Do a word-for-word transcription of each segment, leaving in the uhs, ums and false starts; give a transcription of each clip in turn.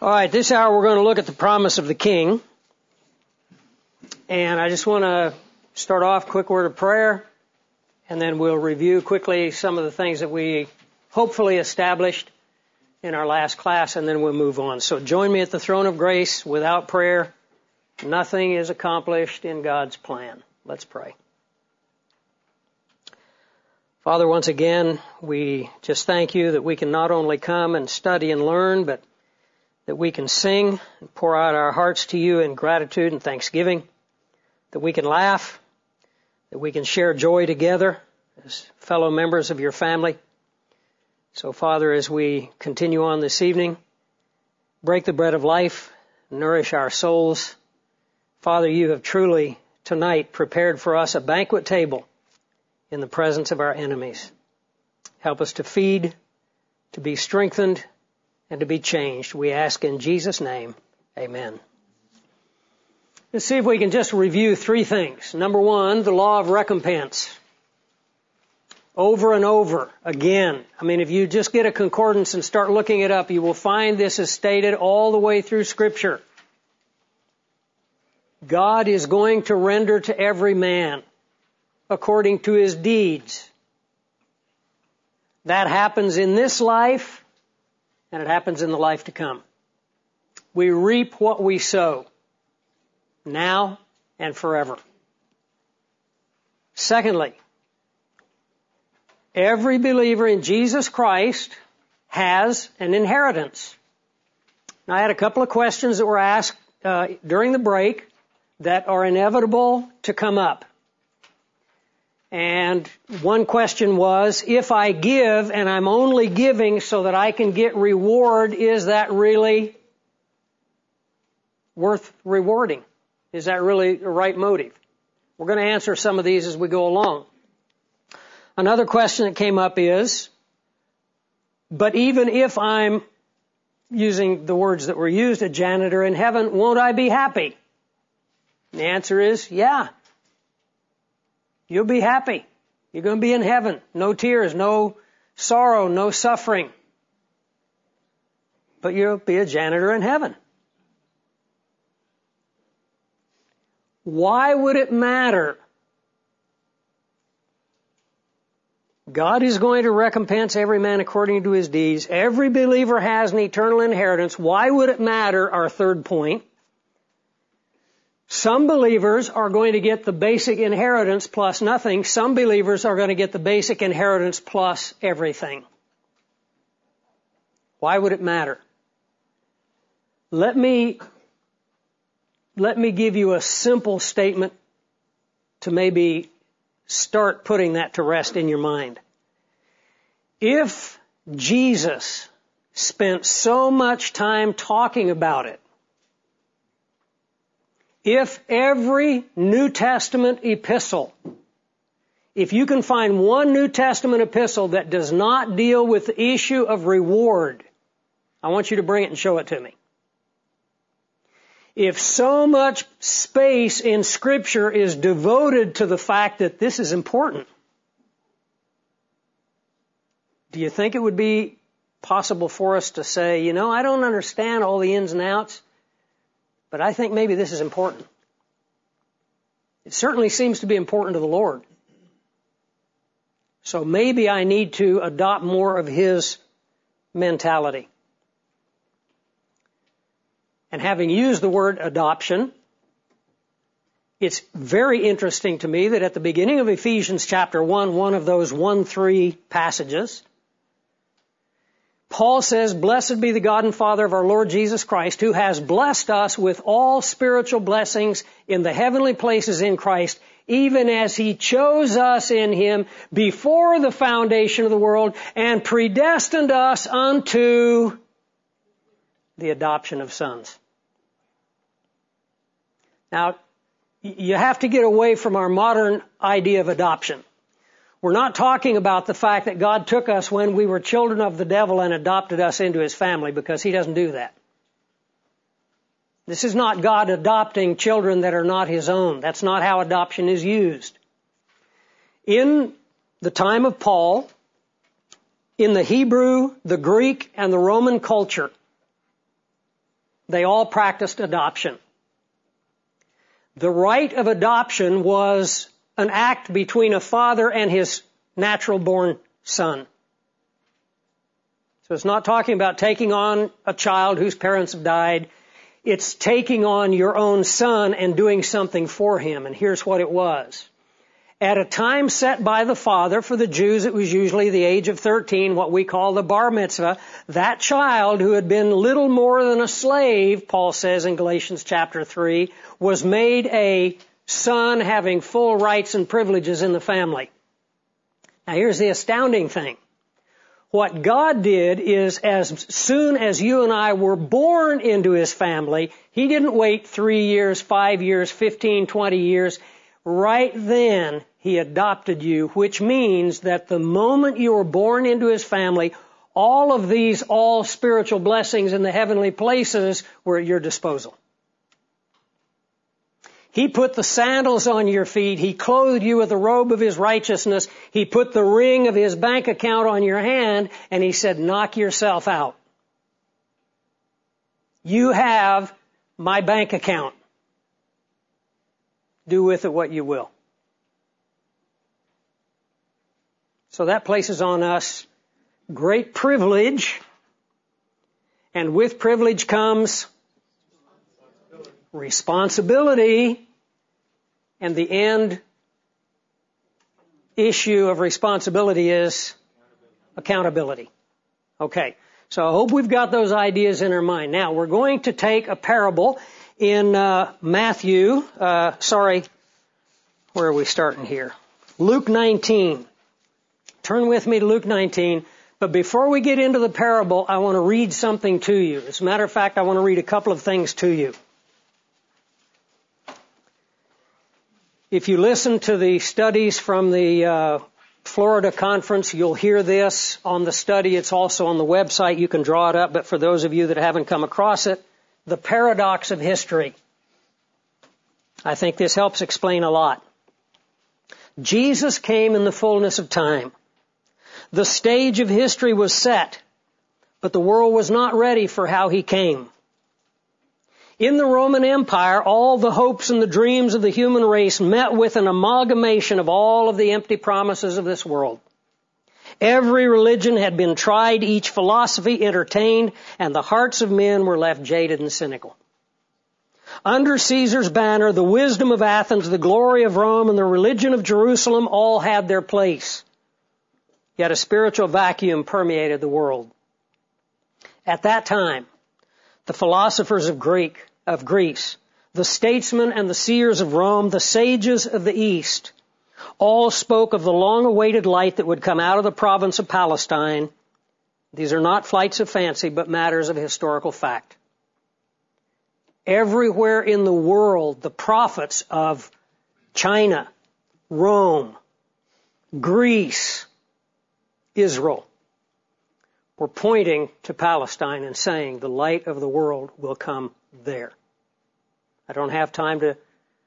All right, this hour we're going to look at the promise of the King. And I just want to start off, quick word of prayer, and then we'll review quickly some of the things that we hopefully established in our last class, and then we'll move on. So join me at the throne of grace. Without prayer, nothing is accomplished in God's plan. Let's pray. Father, once again, we just thank you that we can not only come and study and learn, but that we can sing and pour out our hearts to you in gratitude and thanksgiving, that we can laugh, that we can share joy together as fellow members of your family. So, Father, as we continue on this evening, break the bread of life, nourish our souls. Father, you have truly tonight prepared for us a banquet table in the presence of our enemies. Help us to feed, to be strengthened, and to be changed. We ask in Jesus' name, amen. Let's see if we can just review three things. Number one, the law of recompense. Over and over again. I mean, if you just get a concordance and start looking it up, you will find this is stated all the way through Scripture. God is going to render to every man according to his deeds. That happens in this life, and it happens in the life to come. We reap what we sow, now and forever. Secondly, every believer in Jesus Christ has an inheritance. Now, I had a couple of questions that were asked uh, during the break that are inevitable to come up. And one question was, if I give and I'm only giving so that I can get reward, is that really worth rewarding? Is that really the right motive? We're going to answer some of these as we go along. Another question that came up is, but even if I'm, using the words that were used, a janitor in heaven, won't I be happy? And the answer is, yeah. You'll be happy. You're going to be in heaven. No tears, no sorrow, no suffering. But you'll be a janitor in heaven. Why would it matter? God is going to recompense every man according to his deeds. Every believer has an eternal inheritance. Why would it matter? Our third point. Some believers are going to get the basic inheritance plus nothing. Some believers are going to get the basic inheritance plus everything. Why would it matter? Let me, let me give you a simple statement to maybe start putting that to rest in your mind. If Jesus spent so much time talking about it, if every New Testament epistle, if you can find one New Testament epistle that does not deal with the issue of reward, I want you to bring it and show it to me. If so much space in Scripture is devoted to the fact that this is important, do you think it would be possible for us to say, you know, I don't understand all the ins and outs, but I think maybe this is important. It certainly seems to be important to the Lord. So maybe I need to adopt more of his mentality. And having used the word adoption, it's very interesting to me that at the beginning of Ephesians chapter one, one of those one three passages, Paul says, blessed be the God and Father of our Lord Jesus Christ, who has blessed us with all spiritual blessings in the heavenly places in Christ, even as he chose us in him before the foundation of the world and predestined us unto the adoption of sons. Now, you have to get away from our modern idea of adoption. We're not talking about the fact that God took us when we were children of the devil and adopted us into his family, because he doesn't do that. This is not God adopting children that are not his own. That's not how adoption is used. In the time of Paul, in the Hebrew, the Greek, and the Roman culture, they all practiced adoption. The rite of adoption was an act between a father and his natural-born son. So it's not talking about taking on a child whose parents have died. It's taking on your own son and doing something for him. And here's what it was. At a time set by the father, for the Jews it was usually the age of thirteen, what we call the bar mitzvah. That child who had been little more than a slave, Paul says in Galatians chapter three, was made a son having full rights and privileges in the family. Now here's the astounding thing. What God did is as soon as you and I were born into His family, He didn't wait three years, five years, fifteen, twenty years. Right then, He adopted you, which means that the moment you were born into His family, all of these all spiritual blessings in the heavenly places were at your disposal. He put the sandals on your feet. He clothed you with the robe of His righteousness. He put the ring of His bank account on your hand, and He said, knock yourself out. You have my bank account. Do with it what you will. So that places on us great privilege, and with privilege comes responsibility, and the end issue of responsibility is accountability. Okay, so I hope we've got those ideas in our mind. Now, we're going to take a parable in uh, Matthew, uh, sorry, where are we starting here? Luke nineteen. Turn with me to Luke nineteen. But before we get into the parable, I want to read something to you. As a matter of fact, I want to read a couple of things to you. If you listen to the studies from the uh, Florida conference, you'll hear this on the study. It's also on the website. You can draw it up. But for those of you that haven't come across it, the paradox of history. I think this helps explain a lot. Jesus came in the fullness of time. The stage of history was set, but the world was not ready for how He came. In the Roman Empire, all the hopes and the dreams of the human race met with an amalgamation of all of the empty promises of this world. Every religion had been tried, each philosophy entertained, and the hearts of men were left jaded and cynical. Under Caesar's banner, the wisdom of Athens, the glory of Rome, and the religion of Jerusalem all had their place. Yet a spiritual vacuum permeated the world. At that time, the philosophers of Greek, of Greece, the statesmen and the seers of Rome, the sages of the East, all spoke of the long-awaited light that would come out of the province of Palestine. These are not flights of fancy, but matters of historical fact. Everywhere in the world, the prophets of China, Rome, Greece, Israel were pointing to Palestine and saying the light of the world will come there. I don't have time to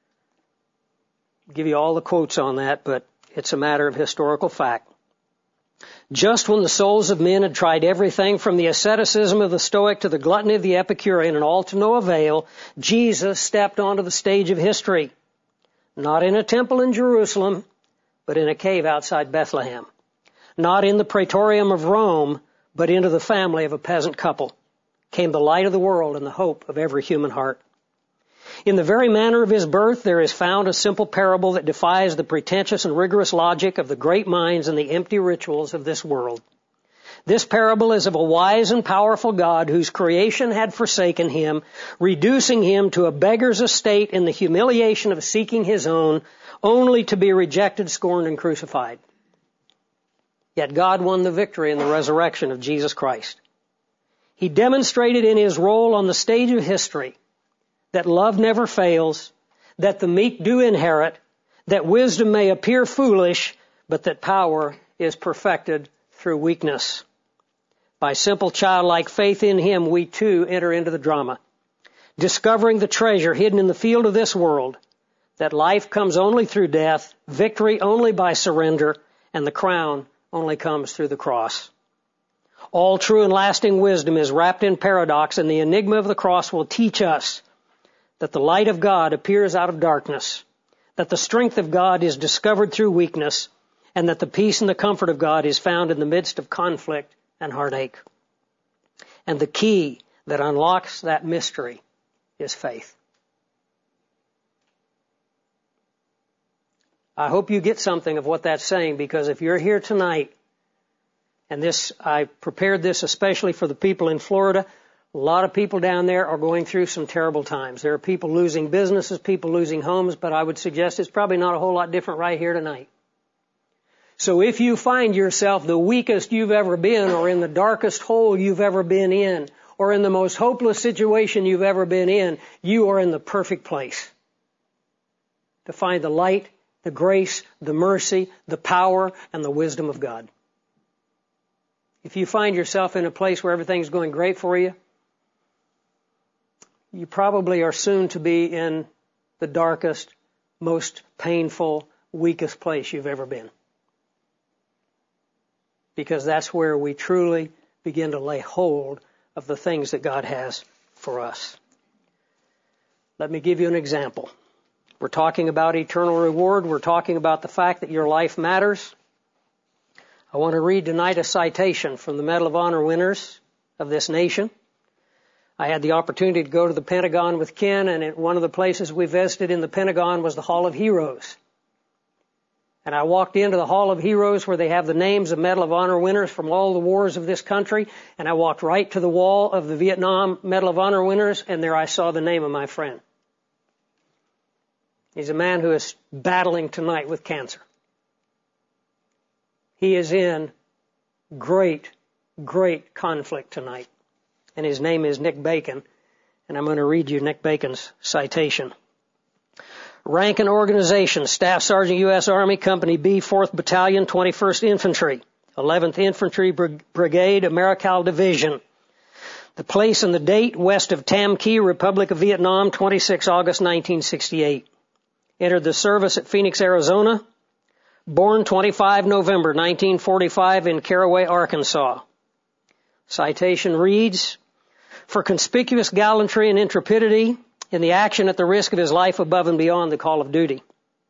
give you all the quotes on that, but it's a matter of historical fact. Just when the souls of men had tried everything from the asceticism of the Stoic to the gluttony of the Epicurean and all to no avail, Jesus stepped onto the stage of history, not in a temple in Jerusalem, but in a cave outside Bethlehem, not in the praetorium of Rome, but into the family of a peasant couple, came the light of the world and the hope of every human heart. In the very manner of His birth, there is found a simple parable that defies the pretentious and rigorous logic of the great minds and the empty rituals of this world. This parable is of a wise and powerful God whose creation had forsaken Him, reducing Him to a beggar's estate in the humiliation of seeking His own, only to be rejected, scorned, and crucified. Yet God won the victory in the resurrection of Jesus Christ. He demonstrated in His role on the stage of history that love never fails, that the meek do inherit, that wisdom may appear foolish, but that power is perfected through weakness. By simple childlike faith in Him, we too enter into the drama, discovering the treasure hidden in the field of this world, that life comes only through death, victory only by surrender, and the crown only comes through the cross. All true and lasting wisdom is wrapped in paradox, and the enigma of the cross will teach us that the light of God appears out of darkness, that the strength of God is discovered through weakness, and that the peace and the comfort of God is found in the midst of conflict and heartache. And the key that unlocks that mystery is faith. I hope you get something of what that's saying, because if you're here tonight, and this, I prepared this especially for the people in Florida, a lot of people down there are going through some terrible times. There are people losing businesses, people losing homes, but I would suggest it's probably not a whole lot different right here tonight. So if you find yourself the weakest you've ever been, or in the darkest hole you've ever been in, or in the most hopeless situation you've ever been in, you are in the perfect place to find the light, the grace, the mercy, the power, and the wisdom of God. If you find yourself in a place where everything's going great for you, you probably are soon to be in the darkest, most painful, weakest place you've ever been. Because that's where we truly begin to lay hold of the things that God has for us. Let me give you an example. We're talking about eternal reward. We're talking about the fact that your life matters. I want to read tonight a citation from the Medal of Honor winners of this nation. I had the opportunity to go to the Pentagon with Ken, and at one of the places we visited in the Pentagon was the Hall of Heroes. And I walked into the Hall of Heroes where they have the names of Medal of Honor winners from all the wars of this country, and I walked right to the wall of the Vietnam Medal of Honor winners, and there I saw the name of my friend. He's a man who is battling tonight with cancer. He is in great, great conflict tonight. And his name is Nick Bacon. And I'm going to read you Nick Bacon's citation. Rank and organization, Staff Sergeant U S Army, Company B, fourth Battalion, twenty-first Infantry, eleventh Infantry Brigade, Americal Division. The place and the date, west of Tam Kee, Republic of Vietnam, twenty-sixth August nineteen sixty-eight. Entered the service at Phoenix, Arizona. Born twenty-fifth November nineteen forty-five in Caraway, Arkansas. Citation reads, for conspicuous gallantry and intrepidity in the action at the risk of his life above and beyond the call of duty.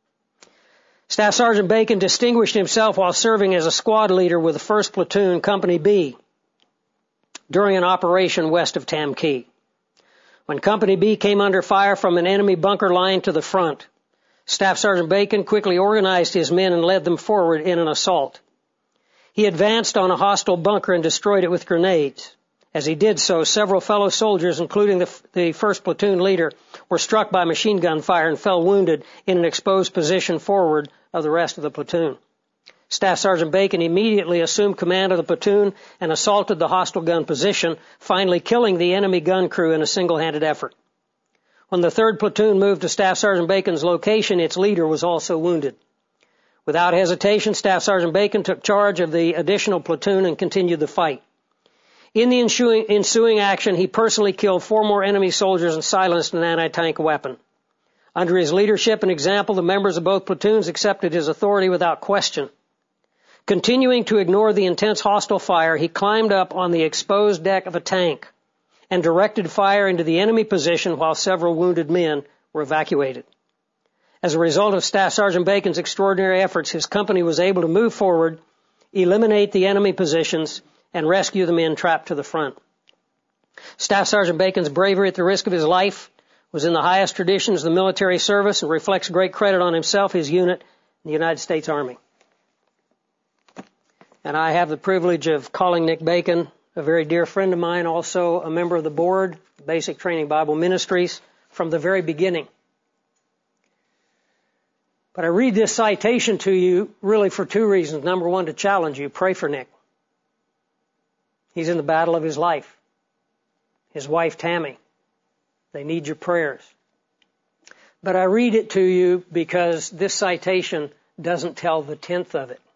Staff Sergeant Bacon distinguished himself while serving as a squad leader with the first Platoon, Company B, during an operation west of Tam Kee. When Company B came under fire from an enemy bunker line to the front, Staff Sergeant Bacon quickly organized his men and led them forward in an assault. He advanced on a hostile bunker and destroyed it with grenades. As he did so, several fellow soldiers, including the, the first platoon leader, were struck by machine gun fire and fell wounded in an exposed position forward of the rest of the platoon. Staff Sergeant Bacon immediately assumed command of the platoon and assaulted the hostile gun position, finally killing the enemy gun crew in a single-handed effort. When the third platoon moved to Staff Sergeant Bacon's location, its leader was also wounded. Without hesitation, Staff Sergeant Bacon took charge of the additional platoon and continued the fight. In the ensuing, ensuing action, he personally killed four more enemy soldiers and silenced an anti-tank weapon. Under his leadership and example, the members of both platoons accepted his authority without question. Continuing to ignore the intense hostile fire, he climbed up on the exposed deck of a tank and directed fire into the enemy position while several wounded men were evacuated. As a result of Staff Sergeant Bacon's extraordinary efforts, his company was able to move forward, eliminate the enemy positions, and rescue the men trapped to the front. Staff Sergeant Bacon's bravery at the risk of his life was in the highest traditions of the military service and reflects great credit on himself, his unit, and the United States Army. And I have the privilege of calling Nick Bacon a very dear friend of mine, also a member of the board, Basic Training Bible Ministries, from the very beginning. But I read this citation to you really for two reasons. Number one, to challenge you. Pray for Nick. He's in the battle of his life. His wife, Tammy. They need your prayers. But I read it to you because this citation doesn't tell the tenth of it.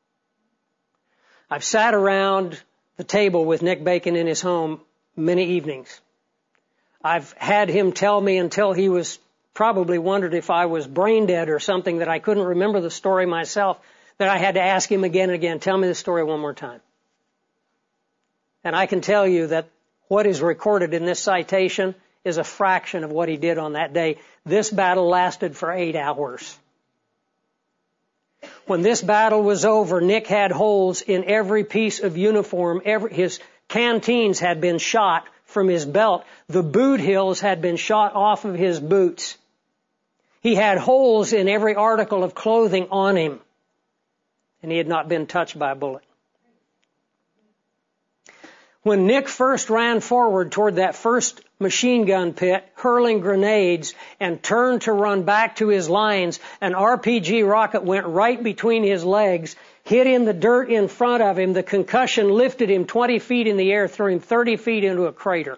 I've sat around the table with Nick Bacon in his home many evenings. I've had him tell me until he was probably wondered if I was brain dead or something, that I couldn't remember the story myself, that I had to ask him again and again, tell me the story one more time. And I can tell you that what is recorded in this citation is a fraction of what he did on that day. This battle lasted for eight hours. When this battle was over, Nick had holes in every piece of uniform. Every, his canteens had been shot from his belt. The boot heels had been shot off of his boots. He had holes in every article of clothing on him. And he had not been touched by a bullet. When Nick first ran forward toward that first machine gun pit, hurling grenades, and turned to run back to his lines, an R P G rocket went right between his legs, hit in the dirt in front of him. The concussion lifted him twenty feet in the air, threw him thirty feet into a crater.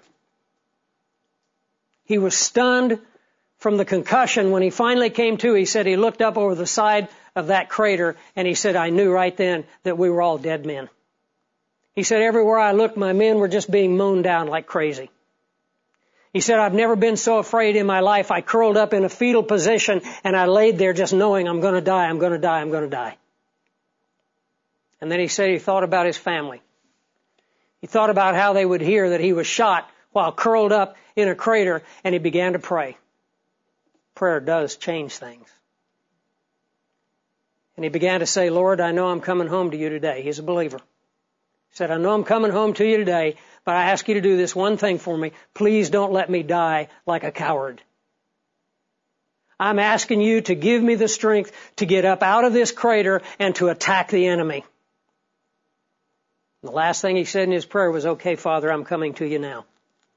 He was stunned from the concussion. When he finally came to, he said he looked up over the side of that crater, and he said, I knew right then that we were all dead men. He said, everywhere I looked, my men were just being mown down like crazy. He said, I've never been so afraid in my life. I curled up in a fetal position, and I laid there just knowing I'm going to die, I'm going to die, I'm going to die. And then he said he thought about his family. He thought about how they would hear that he was shot while curled up in a crater, and he began to pray. Prayer does change things. And he began to say, Lord, I know I'm coming home to you today. He's a believer. He said, I know I'm coming home to you today, but I ask you to do this one thing for me. Please don't let me die like a coward. I'm asking you to give me the strength to get up out of this crater and to attack the enemy. And the last thing he said in his prayer was, okay, Father, I'm coming to you now.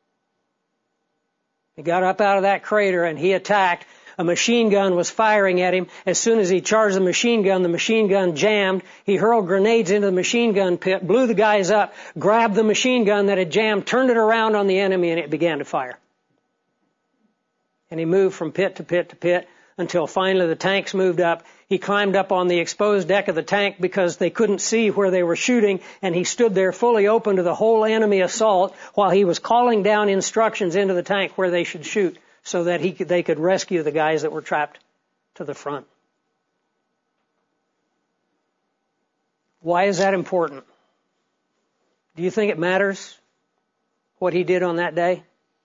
He got up out of that crater and he attacked. A machine gun was firing at him. As soon as he charged the machine gun, the machine gun jammed. He hurled grenades into the machine gun pit, blew the guys up, grabbed the machine gun that had jammed, turned it around on the enemy, and it began to fire. And he moved from pit to pit to pit until finally the tanks moved up. He climbed up on the exposed deck of the tank because they couldn't see where they were shooting, and he stood there fully open to the whole enemy assault while he was calling down instructions into the tank where they should shoot, so that he could, they could rescue the guys that were trapped to the front. Why is that important? Do you think it matters what he did on that day?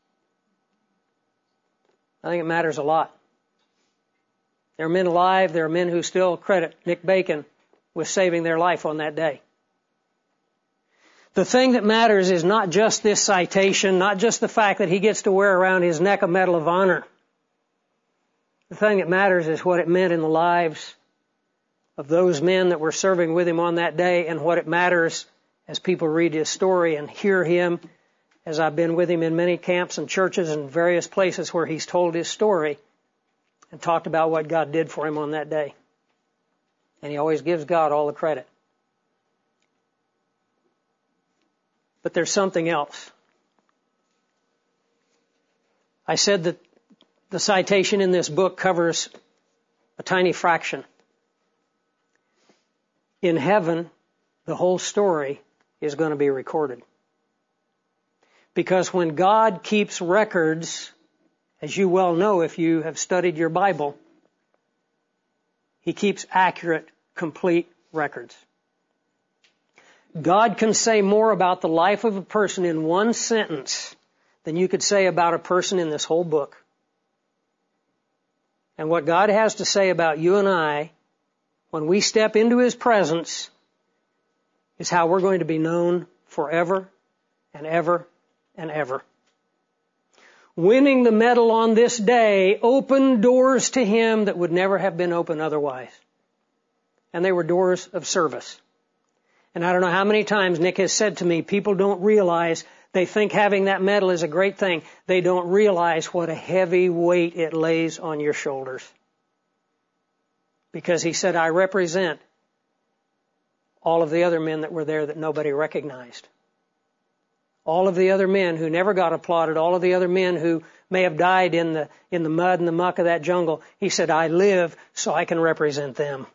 I think it matters a lot. There are men alive, there are men who still credit Nick Bacon with saving their life on that day. The thing that matters is not just this citation, not just the fact that he gets to wear around his neck a Medal of Honor. The thing that matters is what it meant in the lives of those men that were serving with him on that day, and what it matters as people read his story and hear him, as I've been with him in many camps and churches and various places where he's told his story and talked about what God did for him on that day. And he always gives God all the credit. But there's something else. I said that the citation in this book covers a tiny fraction. In heaven, the whole story is going to be recorded. Because when God keeps records, as you well know if you have studied your Bible, He keeps accurate, complete records. God can say more about the life of a person in one sentence than you could say about a person in this whole book. And what God has to say about you and I, when we step into His presence, is how we're going to be known forever and ever and ever. Winning the medal on this day opened doors to him that would never have been open otherwise. And they were doors of service. And I don't know how many times Nick has said to me, people don't realize, they think having that medal is a great thing. They don't realize what a heavy weight it lays on your shoulders. Because he said, I represent all of the other men that were there that nobody recognized. All of the other men who never got applauded, all of the other men who may have died in the, in the mud and the muck of that jungle. He said, I live so I can represent them.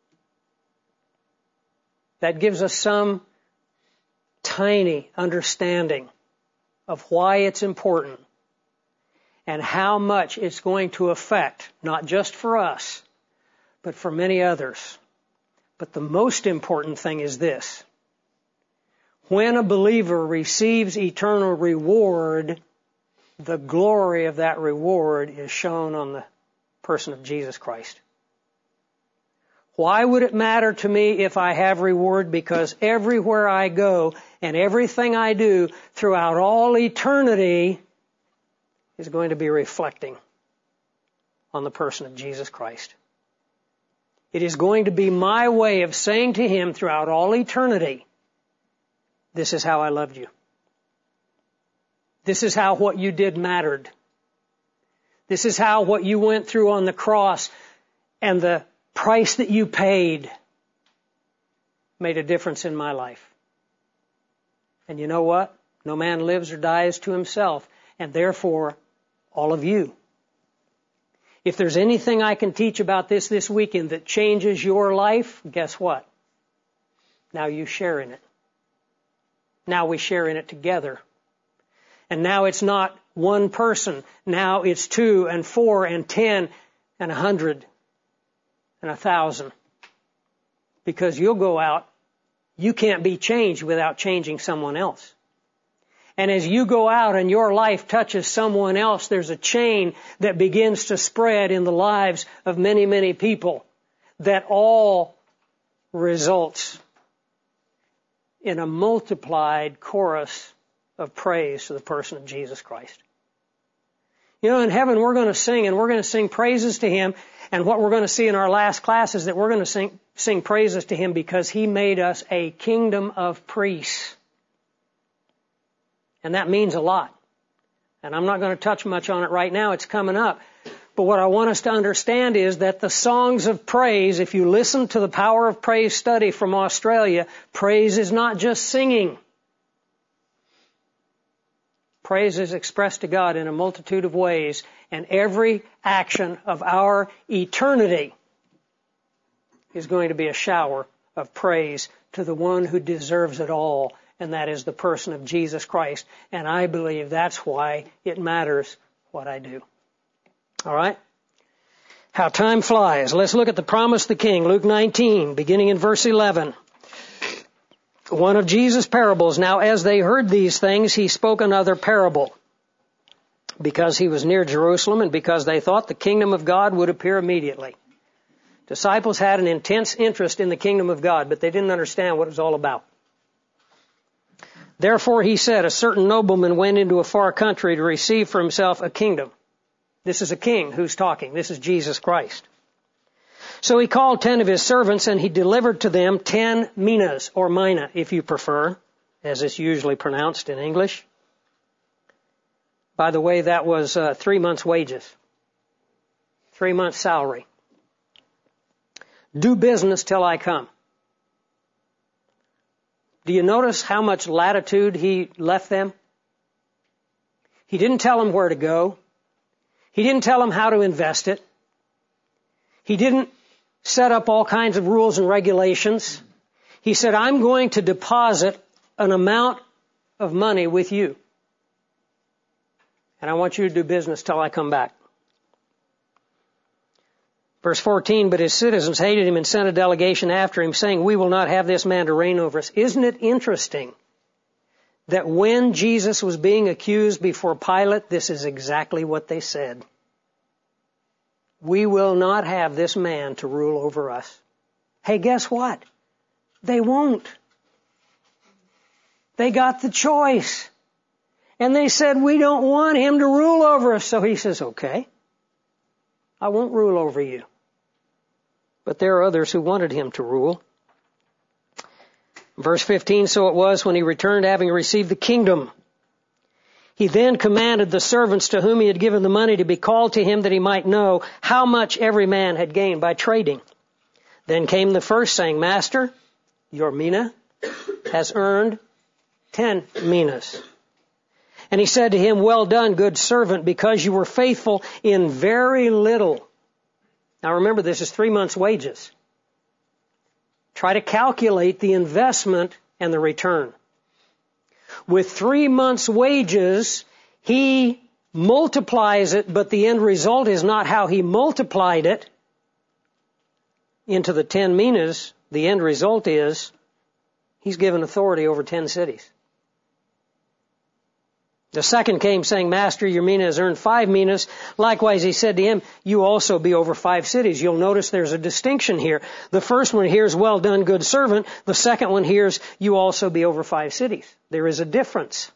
That gives us some tiny understanding of why it's important and how much it's going to affect, not just for us, but for many others. But the most important thing is this. when a believer receives eternal reward, the glory of that reward is shown on the person of Jesus Christ. Why would it matter to me if I have reward? Because everywhere I go and everything I do throughout all eternity is going to be reflecting on the person of Jesus Christ. It is going to be my way of saying to Him throughout all eternity, this is how I loved you. This is how what you did mattered. This is how what you went through on the cross and the price that you paid made a difference in my life. And you know what? No man lives or dies to himself, and therefore, all of you. If there's anything I can teach about this this weekend that changes your life, guess what? Now you share in it. Now we share in it together. And now it's not one person. Now it's two and four and ten and a hundred and a thousand. Because you'll go out, you can't be changed without changing someone else. And as you go out and your life touches someone else, there's a chain that begins to spread in the lives of many, many people that all results in a multiplied chorus of praise to the person of Jesus Christ. You know, in heaven we're going to sing, and we're going to sing praises to Him, and what we're going to see in our last class is that we're going to sing, sing praises to Him because He made us a kingdom of priests. And that means a lot. And I'm not going to touch much on it right now. It's coming up. But what I want us to understand is that the songs of praise, if you listen to the Power of Praise study from Australia, praise is not just singing. Praise is expressed to God in a multitude of ways, and every action of our eternity is going to be a shower of praise to the one who deserves it all, and that is the person of Jesus Christ. And I believe that's why it matters what I do. All right? How time flies. Let's look at the promise of the King, Luke nineteen, beginning in verse eleven. One of Jesus' parables. Now, as they heard these things, He spoke another parable, because He was near Jerusalem and because they thought the kingdom of God would appear immediately. Disciples had an intense interest in the kingdom of God, but they didn't understand what it was all about. Therefore, He said, a certain nobleman went into a far country to receive for himself a kingdom. This is a king who's talking. This is Jesus Christ. So he called ten of his servants, and he delivered to them ten minas, or mina, if you prefer, as it's usually pronounced in English. By the way, that was uh, three months' wages. Three months' salary. Do business till I come. Do you notice how much latitude he left them? He didn't tell them where to go. He didn't tell them how to invest it. He didn't set up all kinds of rules and regulations. He said, I'm going to deposit an amount of money with you. And I want you to do business till I come back. Verse fourteen, but his citizens hated him and sent a delegation after him, saying, we will not have this man to reign over us. Isn't it interesting that when Jesus was being accused before Pilate, this is exactly what they said? We will not have this man to rule over us. Hey, guess what? They won't. They got the choice. And they said, we don't want him to rule over us. So he says, okay, I won't rule over you. But there are others who wanted him to rule. Verse fifteen, so it was when he returned, having received the kingdom. He then commanded the servants to whom he had given the money to be called to him, that he might know how much every man had gained by trading. Then came the first, saying, Master, your mina has earned ten minas. And he said to him, well done, good servant, because you were faithful in very little. Now remember, this is three months' wages. Try to calculate the investment and the return. With three months' wages, he multiplies it, but the end result is not how he multiplied it into the ten minas. The end result is He's given authority over ten cities. The second came saying, Master, your mina has earned five minas. Likewise, he said to him, you also be over five cities. You'll notice there's a distinction here. The first one hears, well done, good servant. The second one hears, you also be over five cities. There is a difference.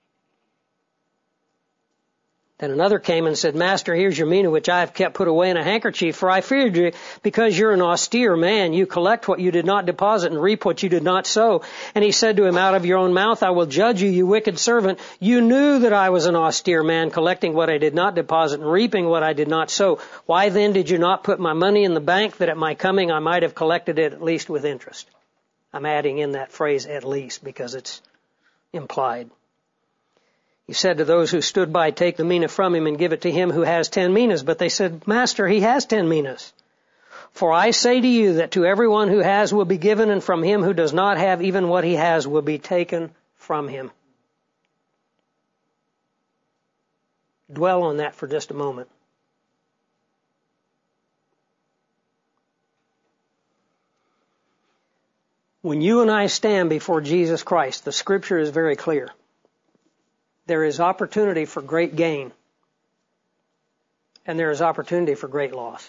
Then another came and said, Master, here's your mina, which I have kept put away in a handkerchief, for I feared you, because you're an austere man. You collect what you did not deposit and reap what you did not sow. And he said to him, out of your own mouth I will judge you, you wicked servant. You knew that I was an austere man, collecting what I did not deposit and reaping what I did not sow. Why then did you not put my money in the bank, that at my coming I might have collected it at least with interest? I'm adding in that phrase at least because it's implied. He said to those who stood by, take the mina from him and give it to him who has ten minas. But they said, Master, he has ten minas. For I say to you that to everyone who has will be given, and from him who does not have, even what he has will be taken from him. Dwell on that for just a moment. When you and I stand before Jesus Christ, the Scripture is very clear. There is opportunity for great gain, and there is opportunity for great loss.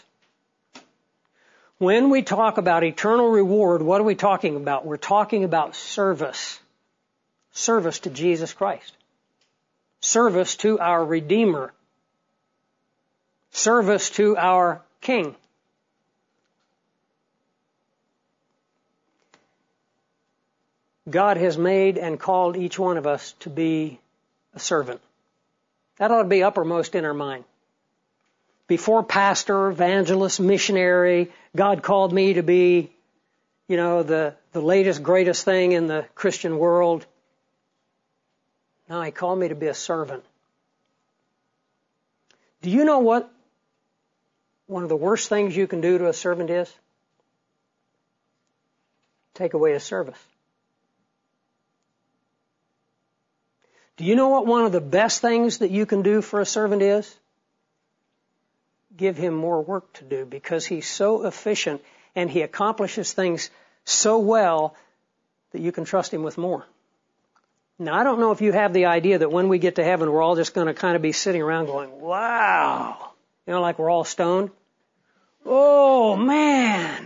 When we talk about eternal reward, what are we talking about? We're talking about service. Service to Jesus Christ. Service to our Redeemer. Service to our King. God has made and called each one of us to be a servant. That ought to be uppermost in our mind. Before pastor, evangelist, missionary, God called me to be, you know, the, the latest, greatest thing in the Christian world. No, He called me to be a servant. Do you know what one of the worst things you can do to a servant is? Take away his service. Do you know what one of the best things that you can do for a servant is? Give him more work to do, because he's so efficient and he accomplishes things so well that you can trust him with more. Now, I don't know if you have the idea that when we get to heaven, we're all just going to kind of be sitting around going, wow, you know, like we're all stoned. Oh, man.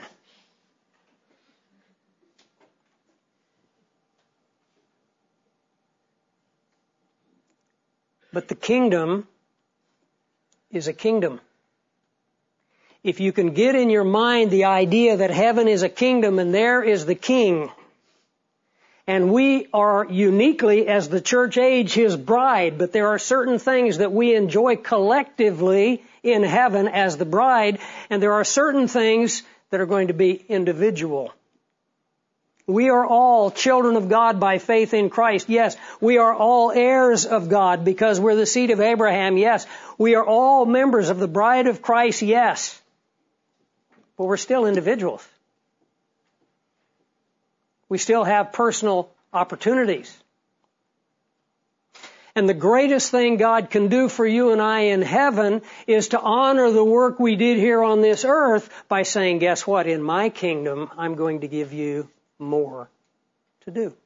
But the kingdom is a kingdom. If you can get in your mind the idea that heaven is a kingdom and there is the king, and we are uniquely, as the church age, his bride, but there are certain things that we enjoy collectively in heaven as the bride, and there are certain things that are going to be individual. We are all children of God by faith in Christ. Yes, we are all heirs of God because we're the seed of Abraham. Yes, we are all members of the bride of Christ. Yes, but we're still individuals. We still have personal opportunities. And the greatest thing God can do for you and I in heaven is to honor the work we did here on this earth by saying, guess what? In my kingdom, I'm going to give you more to do.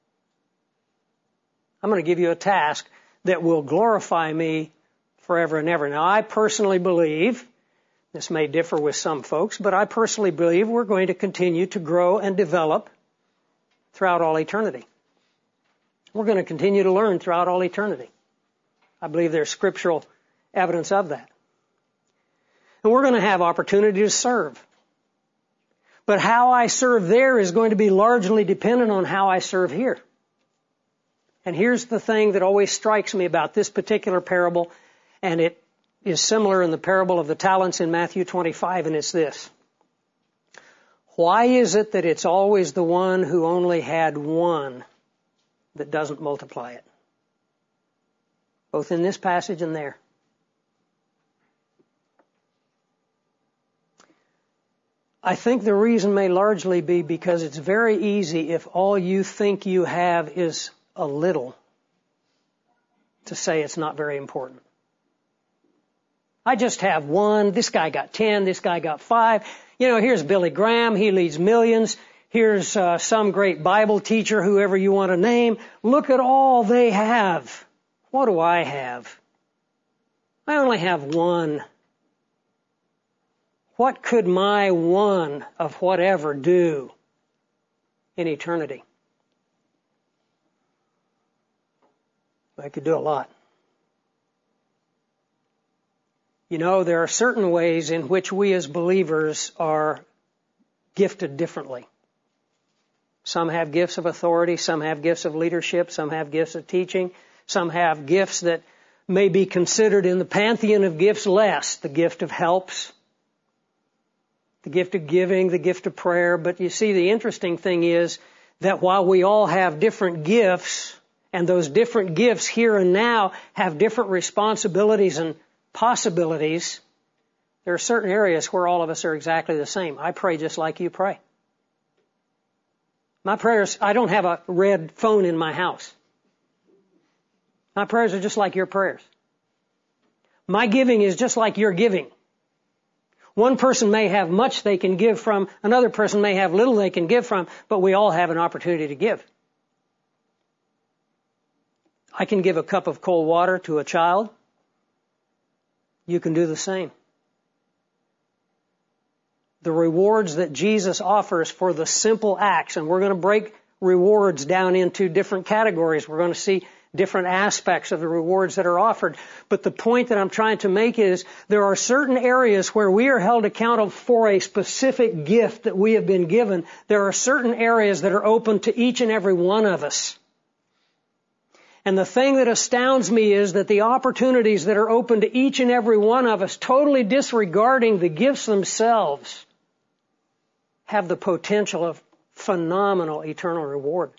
I'm going to give you a task that will glorify me forever and ever. Now, I personally believe, this may differ with some folks, but I personally believe we're going to continue to grow and develop throughout all eternity. We're going to continue to learn throughout all eternity. I believe there's scriptural evidence of that. And we're going to have opportunity to serve. But how I serve there is going to be largely dependent on how I serve here. And here's the thing that always strikes me about this particular parable, and it is similar in the parable of the talents in Matthew twenty-five, and it's this. Why is it that it's always the one who only had one that doesn't multiply it? Both in this passage and there. I think the reason may largely be because it's very easy, if all you think you have is a little, to say it's not very important. I just have one. This guy got ten. This guy got five. You know, here's Billy Graham. He leads millions. Here's uh, some great Bible teacher, whoever you want to name. Look at all they have. What do I have? I only have one. What could my one of whatever do in eternity? I could do a lot. You know, there are certain ways in which we as believers are gifted differently. Some have gifts of authority, some have gifts of leadership, some have gifts of teaching, some have gifts that may be considered in the pantheon of gifts less, the gift of helps, the gift of giving, the gift of prayer. But you see, the interesting thing is that while we all have different gifts, and those different gifts here and now have different responsibilities and possibilities, there are certain areas where all of us are exactly the same. I pray just like you pray. My prayers, I don't have a red phone in my house. My prayers are just like your prayers. My giving is just like your giving. One person may have much they can give from, another person may have little they can give from, but we all have an opportunity to give. I can give a cup of cold water to a child. You can do the same. The rewards that Jesus offers for the simple acts, and we're going to break rewards down into different categories. We're going to see different aspects of the rewards that are offered. But the point that I'm trying to make is there are certain areas where we are held accountable for a specific gift that we have been given. There are certain areas that are open to each and every one of us. And the thing that astounds me is that the opportunities that are open to each and every one of us, totally disregarding the gifts themselves, have the potential of phenomenal eternal reward.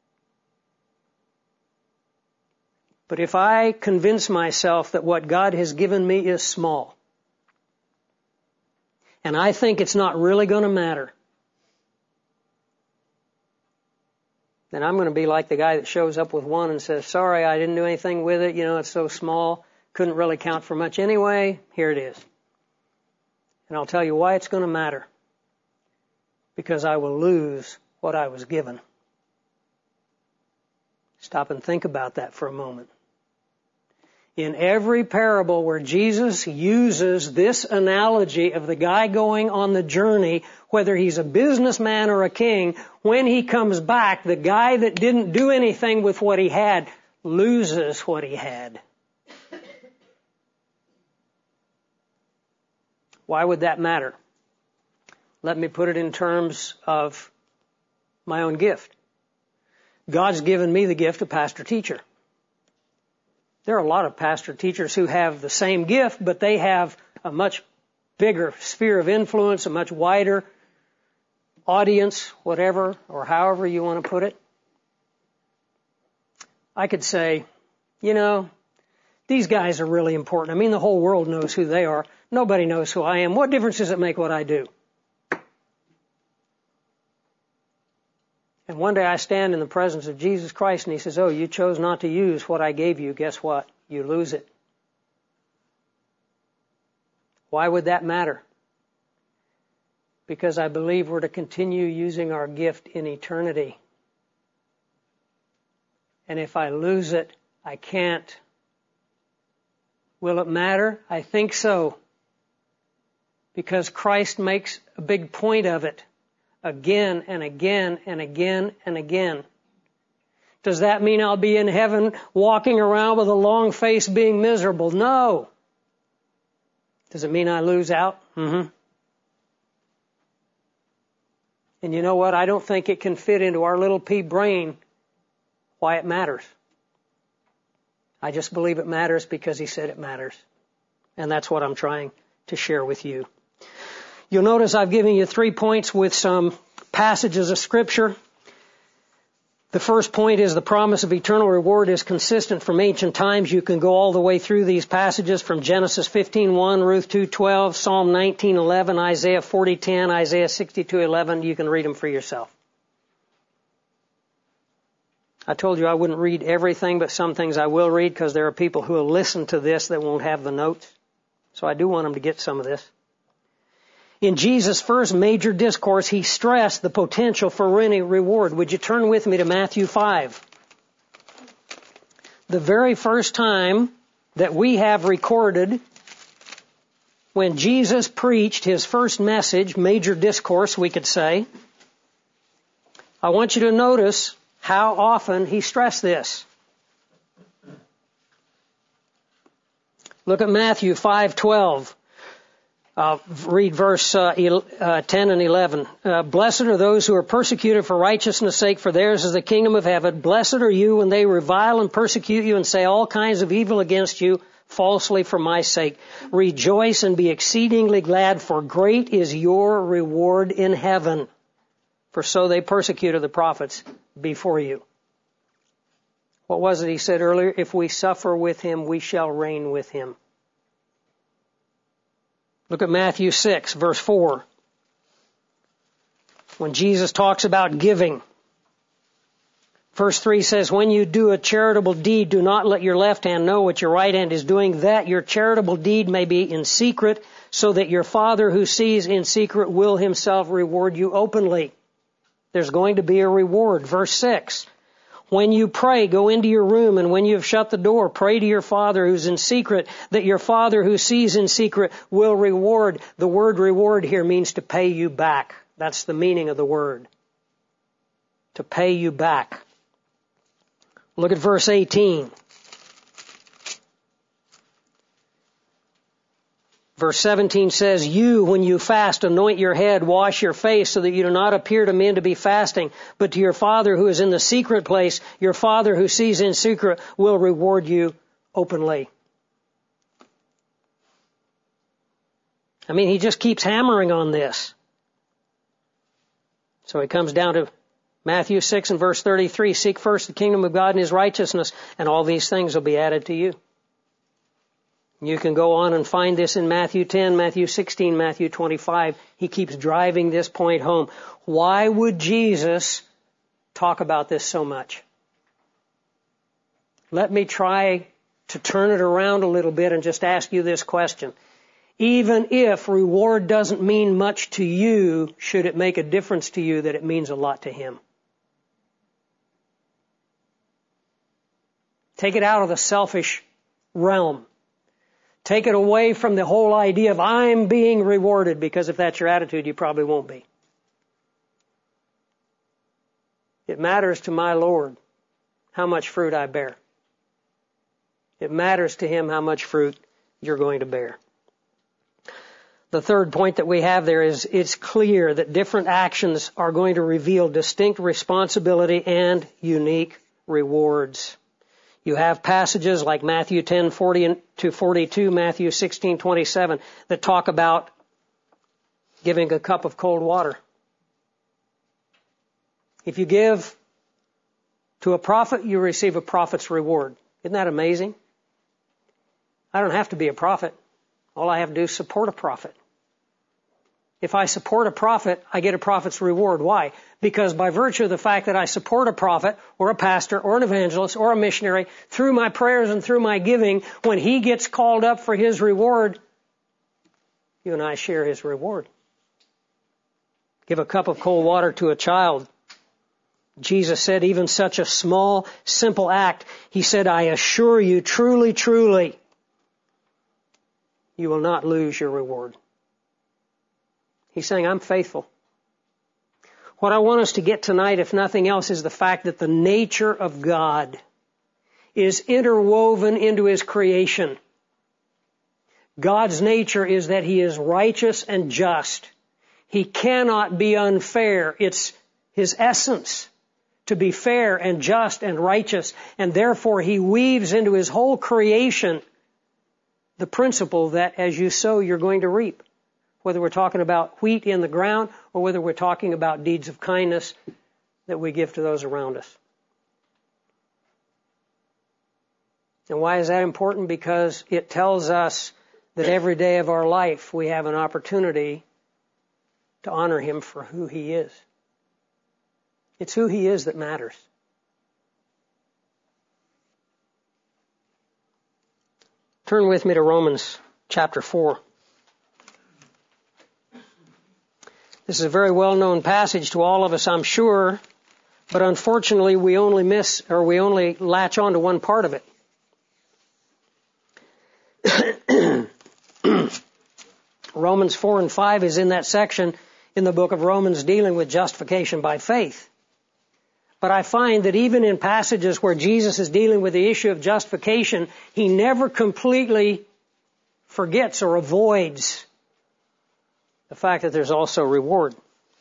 But if I convince myself that what God has given me is small, and I think it's not really going to matter, then I'm going to be like the guy that shows up with one and says, sorry, I didn't do anything with it. You know, it's so small. Couldn't really count for much anyway. Here it is. And I'll tell you why it's going to matter. Because I will lose what I was given. Stop and think about that for a moment. In every parable where Jesus uses this analogy of the guy going on the journey, whether he's a businessman or a king, when he comes back, the guy that didn't do anything with what he had loses what he had. Why would that matter? Let me put it in terms of my own gift. God's given me the gift of pastor-teacher. There are a lot of pastor-teachers who have the same gift, but they have a much bigger sphere of influence, a much wider audience, whatever, or however you want to put it. I could say, you know, these guys are really important. I mean, the whole world knows who they are. Nobody knows who I am. What difference does it make what I do? And one day I stand in the presence of Jesus Christ and he says, oh, you chose not to use what I gave you. Guess what? You lose it. Why would that matter? Because I believe we're to continue using our gift in eternity. And if I lose it, I can't. Will it matter? I think so. Because Christ makes a big point of it. Again and again and again and again. Does that mean I'll be in heaven walking around with a long face being miserable? No. Does it mean I lose out? Mm-hmm. And you know what? I don't think it can fit into our little pea brain why it matters. I just believe it matters because he said it matters. And that's what I'm trying to share with you. You'll notice I've given you three points with some passages of Scripture. The first point is the promise of eternal reward is consistent from ancient times. You can go all the way through these passages from Genesis fifteen one, Ruth two twelve, Psalm nineteen eleven, Isaiah forty ten, Isaiah sixty-two eleven. You can read them for yourself. I told you I wouldn't read everything, but some things I will read because there are people who will listen to this that won't have the notes. So I do want them to get some of this. In Jesus' first major discourse, he stressed the potential for any reward. Would you turn with me to Matthew five? The very first time that we have recorded when Jesus preached his first message, major discourse, we could say, I want you to notice how often he stressed this. Look at Matthew five twelve. Uh, read verse uh, uh, ten and eleven. Uh, Blessed are those who are persecuted for righteousness' sake, for theirs is the kingdom of heaven. Blessed are you when they revile and persecute you and say all kinds of evil against you falsely for my sake. Rejoice and be exceedingly glad, for great is your reward in heaven. For so they persecuted the prophets before you. What was it he said earlier? If we suffer with him, we shall reign with him. Look at Matthew six, verse four. When Jesus talks about giving. Verse three says, when you do a charitable deed, do not let your left hand know what your right hand is doing, that your charitable deed may be in secret, so that your Father who sees in secret will himself reward you openly. There's going to be a reward. Verse six. When you pray, go into your room, and when you have shut the door, pray to your Father who's in secret, that your Father who sees in secret will reward. The word reward here means to pay you back. That's the meaning of the word. To pay you back. Look at verse eighteen. Verse seventeen says, you, when you fast, anoint your head, wash your face, so that you do not appear to men to be fasting, but to your Father who is in the secret place, your Father who sees in secret will reward you openly. I mean, he just keeps hammering on this. So he comes down to Matthew six and verse thirty-three, seek first the kingdom of God and his righteousness, and all these things will be added to you. You can go on and find this in Matthew ten, Matthew sixteen, Matthew twenty-five. He keeps driving this point home. Why would Jesus talk about this so much? Let me try to turn it around a little bit and just ask you this question. Even if reward doesn't mean much to you, should it make a difference to you that it means a lot to him? Take it out of the selfish realm. Take it away from the whole idea of I'm being rewarded, because if that's your attitude, you probably won't be. It matters to my Lord how much fruit I bear. It matters to him how much fruit you're going to bear. The third point that we have there is it's clear that different actions are going to reveal distinct responsibility and unique rewards. You have passages like Matthew ten, forty to forty-two, Matthew sixteen, twenty-seven, that talk about giving a cup of cold water. If you give to a prophet, you receive a prophet's reward. Isn't that amazing? I don't have to be a prophet. All I have to do is support a prophet. If I support a prophet, I get a prophet's reward. Why? Because by virtue of the fact that I support a prophet or a pastor or an evangelist or a missionary, through my prayers and through my giving, when he gets called up for his reward, you and I share his reward. Give a cup of cold water to a child. Jesus said even such a small, simple act, he said, I assure you, truly, truly, you will not lose your reward. He's saying, I'm faithful. What I want us to get tonight, if nothing else, is the fact that the nature of God is interwoven into his creation. God's nature is that he is righteous and just. He cannot be unfair. It's his essence to be fair and just and righteous, and therefore he weaves into his whole creation the principle that as you sow, you're going to reap. Whether we're talking about wheat in the ground or whether we're talking about deeds of kindness that we give to those around us. And why is that important? Because it tells us that every day of our life we have an opportunity to honor him for who he is. It's who he is that matters. Turn with me to Romans chapter four. This is a very well-known passage to all of us, I'm sure, but unfortunately we only miss, or we only latch on to one part of it. Romans four and five is in that section in the book of Romans dealing with justification by faith. But I find that even in passages where Jesus is dealing with the issue of justification, he never completely forgets or avoids the fact that there's also reward.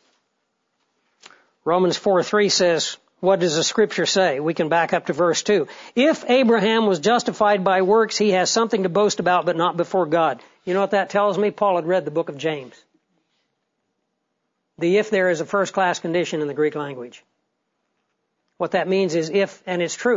Romans four three says, what does the Scripture say? We can back up to verse two. If Abraham was justified by works, he has something to boast about, but not before God. You know what that tells me? Paul had read the book of James. The if there is a first-class condition in the Greek language. What that means is if, and it's true.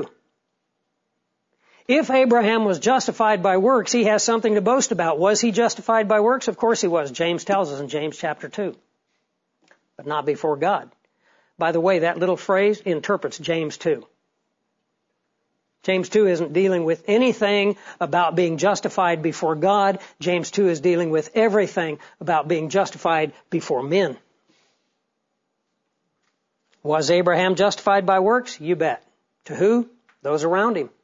If Abraham was justified by works, he has something to boast about. Was he justified by works? Of course he was. James tells us in James chapter two. But not before God. By the way, that little phrase interprets James two. James two isn't dealing with anything about being justified before God. James two is dealing with everything about being justified before men. Was Abraham justified by works? You bet. To who? Those around him.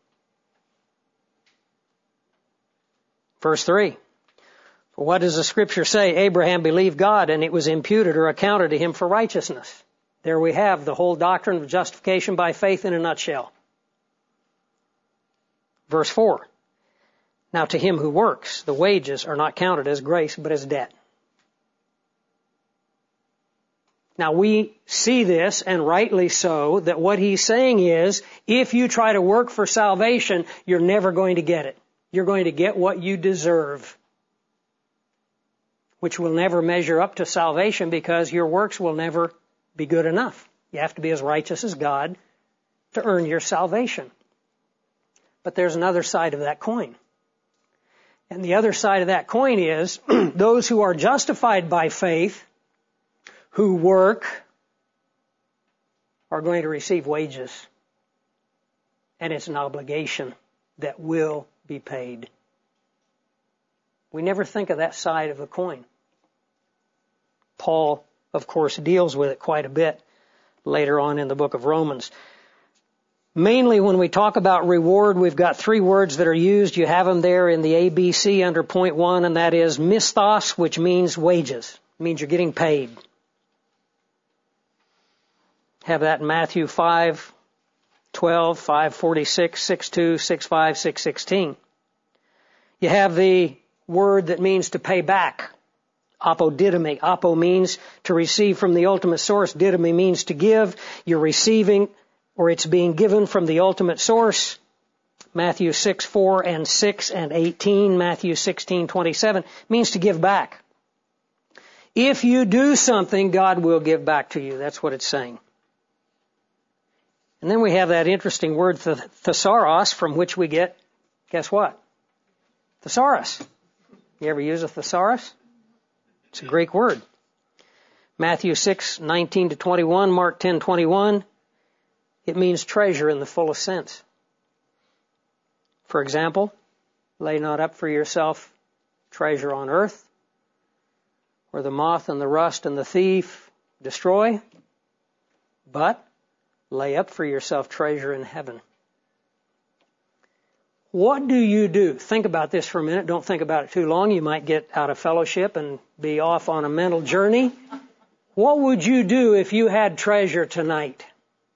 Verse three. For what does the Scripture say? Abraham believed God, and it was imputed or accounted to him for righteousness. There we have the whole doctrine of justification by faith in a nutshell. Verse four. Now to him who works, the wages are not counted as grace, but as debt. Now we see this, and rightly so, that what he's saying is, if you try to work for salvation, you're never going to get it. You're going to get what you deserve, which will never measure up to salvation because your works will never be good enough. You have to be as righteous as God to earn your salvation. But there's another side of that coin. And the other side of that coin is those who are justified by faith, who work, are going to receive wages. And it's an obligation that will be paid. We never think of that side of the coin. Paul, of course, deals with it quite a bit later on in the book of Romans. Mainly when we talk about reward, we've got three words that are used. You have them there in the A B C under point one, and that is misthos, which means wages. It means you're getting paid. Have that in Matthew five twelve, five forty-six, six two, six five, six sixteen. You have the word that means to pay back. Apodidomi. Apo means to receive from the ultimate source. Didomi means to give. You're receiving, or it's being given from the ultimate source. Matthew six, four and six and eighteen. Matthew sixteen, twenty-seven means to give back. If you do something, God will give back to you. That's what it's saying. And then we have that interesting word thesaurus, from which we get, guess what? Thesaurus. You ever use a thesaurus? It's a Greek word. Matthew six, nineteen to twenty-one, Mark ten, twenty-one. It means treasure in the fullest sense. For example, lay not up for yourself treasure on earth, where the moth and the rust and the thief destroy, but lay up for yourself treasure in heaven. What do you do? Think about this for a minute. Don't think about it too long. You might get out of fellowship and be off on a mental journey. What would you do if you had treasure tonight?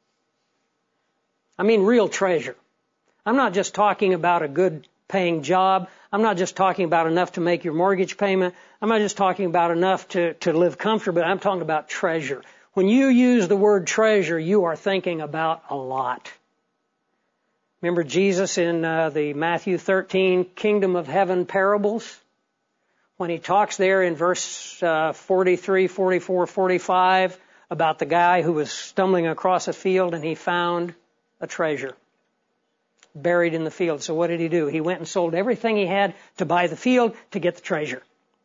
I mean real treasure. I'm not just talking about a good paying job. I'm not just talking about enough to make your mortgage payment. I'm not just talking about enough to, to live comfortably. I'm talking about treasure. When you use the word treasure, you are thinking about a lot. Remember Jesus in uh, the Matthew thirteen Kingdom of Heaven parables? When he talks there in verse uh, forty-three, forty-four, forty-five about the guy who was stumbling across a field and he found a treasure buried in the field. So what did he do? He went and sold everything he had to buy the field to get the treasure.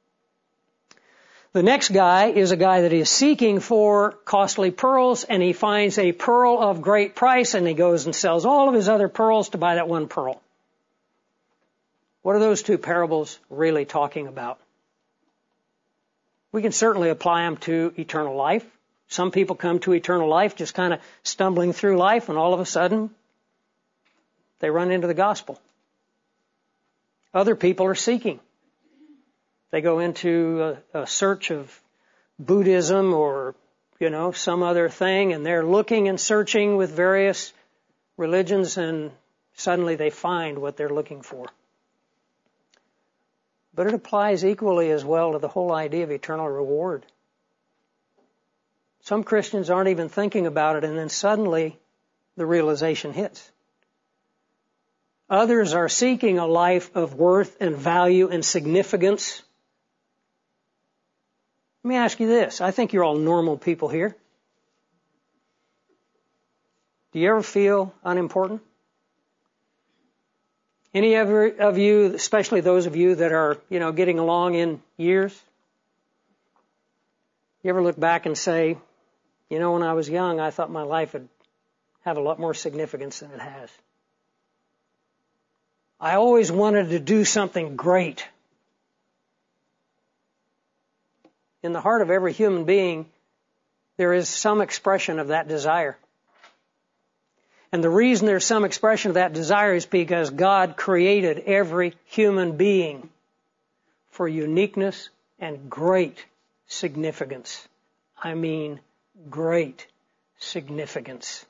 The next guy is a guy that is seeking for costly pearls, and he finds a pearl of great price, and he goes and sells all of his other pearls to buy that one pearl. What are those two parables really talking about? We can certainly apply them to eternal life. Some people come to eternal life just kind of stumbling through life, and all of a sudden they run into the gospel. Other people are seeking. They go into a, a search of Buddhism or, you know, some other thing, and they're looking and searching with various religions, and suddenly they find what they're looking for. But it applies equally as well to the whole idea of eternal reward. Some Christians aren't even thinking about it, and then suddenly the realization hits. Others are seeking a life of worth and value and significance. Let me ask you this. I think you're all normal people here. Do you ever feel unimportant? Any ever of you, especially those of you that are, you know, getting along in years, you ever look back and say, you know, when I was young, I thought my life would have a lot more significance than it has. I always wanted to do something great. In the heart of every human being, there is some expression of that desire. And the reason there's some expression of that desire is because God created every human being for uniqueness and great significance. I mean, great significance.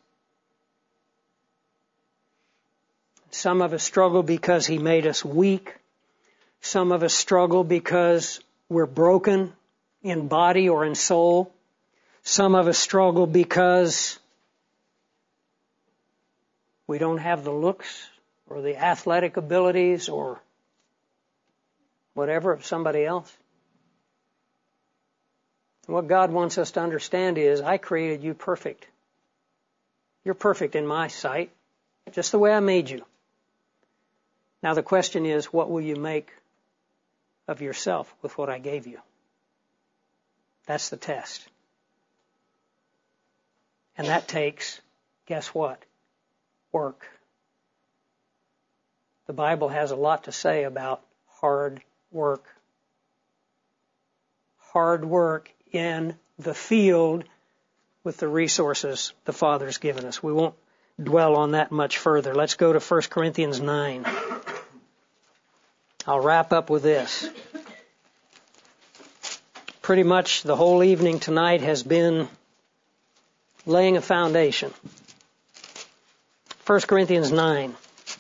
Some of us struggle because He made us weak. Some of us struggle because we're broken in body or in soul. Some of us struggle because we don't have the looks or the athletic abilities or whatever of somebody else. And what God wants us to understand is, I created you perfect. You're perfect in my sight, just the way I made you. Now the question is, what will you make of yourself with what I gave you? That's the test. And that takes, guess what? Work. The Bible has a lot to say about hard work. Hard work in the field with the resources the Father's given us. We won't dwell on that much further. Let's go to First Corinthians nine. I'll wrap up with this. Pretty much the whole evening tonight has been laying a foundation. First Corinthians nine.